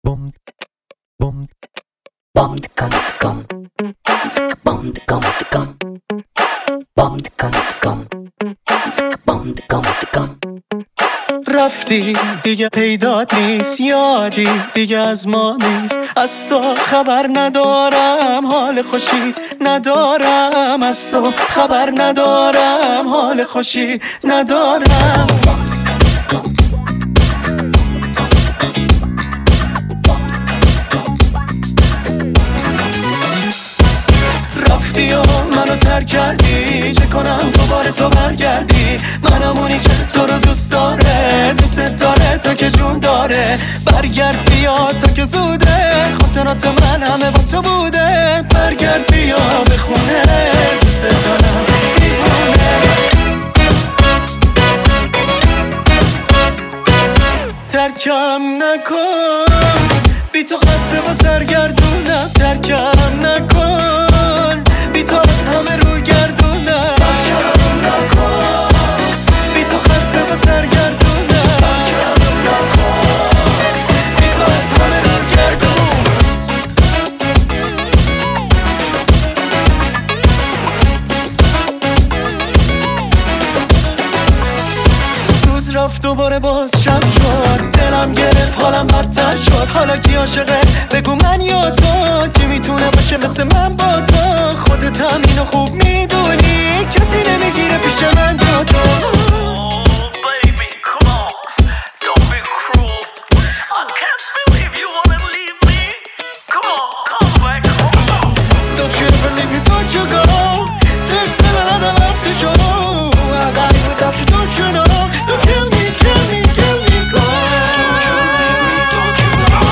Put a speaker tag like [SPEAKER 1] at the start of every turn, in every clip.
[SPEAKER 1] Bom, bom,
[SPEAKER 2] Bom de cam de cam, bom de cam de cam, bom de cam de cam, bom de cam de cam.
[SPEAKER 3] رفتی دیگه پیدات نیست، یادی دیگه از ما نیست. از تو خبر ندارم، حال خوشی ندارم. از تو خبر ندارم، حال خوشی ندارم. رفتی و منو ترک کردی، چه کنم دوباره تو برگردی؟ منم اونی که تو رو دوست داره، دوست داره تو که جون داره. برگرد بیا تو که زوده، خاطرات من همه با تو بوده. برگرد بیا به خونه، دوست دارم دیوونه. ترکم نکن، بی تو خسته و سرگردونم. ترکم نکن، بی تو از همه رو گردونم. ترکم نکن، بی تو خسته و سرگردونم. ترکم نکن، بی تو از همه رو گردونم. روز رفت دوباره باز شب شد، دلم گرفت حالم بدتر شد. حالا کی عاشقه بگو، من یا تو؟ کی میتونه باشه مثل من با تو؟ خودت هم اینو خوب میدونی، کسی نمیگیره پیش من جا تو. Don't you ever leave me, don't you go. There's still another love to show. I got it without you, don't you know? Don't kill me, kill me, kill me slow. Don't you leave me, don't you know?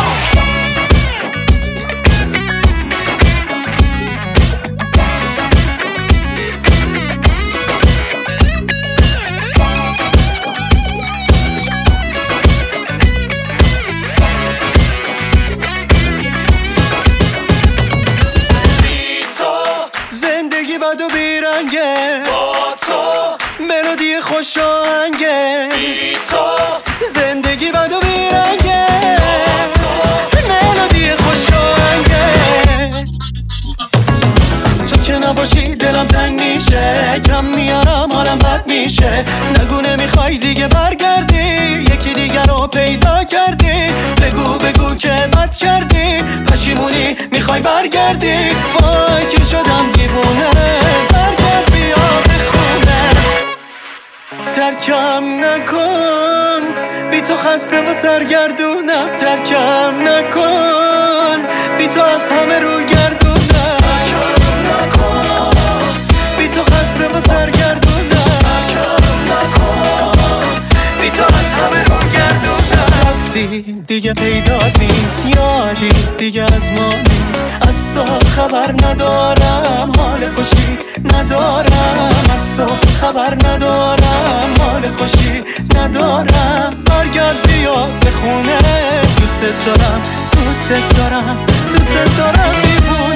[SPEAKER 3] بی تو زندگی بد و بیرنگه، با تو ملودی خوش آهنگه. بی تو زندگی بد و بیرنگه، با تو ملودی خوش آهنگه. تو که نباشی دلم تنگ میشه، کم میارم حالم بد میشه. نگو نمیخوای دیگه برگردی، یکی دیگر رو پیدا کردی. بگو بگو که بد کردی، پشیمونی میخوای برگردی. وای که شدم دیوونه، برگرد بیا به خونه. ترکم نکن، بی تو خسته و سرگردونم. ترکم نکن، بی تو از همه رو گردونم. ترکم نکن، بی تو خسته و سرگردونم. ترکم نکن، بی تو از همه رو گردونم. رفتی دیگه پیدات نیست، یادی دیگه از ما نیست. از تو خبر ندارم، حال خوشی ندارم. از تو خبر ندارم، حال خوشی ندارم. برگرد بیا به خونه، دوست دارم، دوست دارم، دوست دارم دیوونه.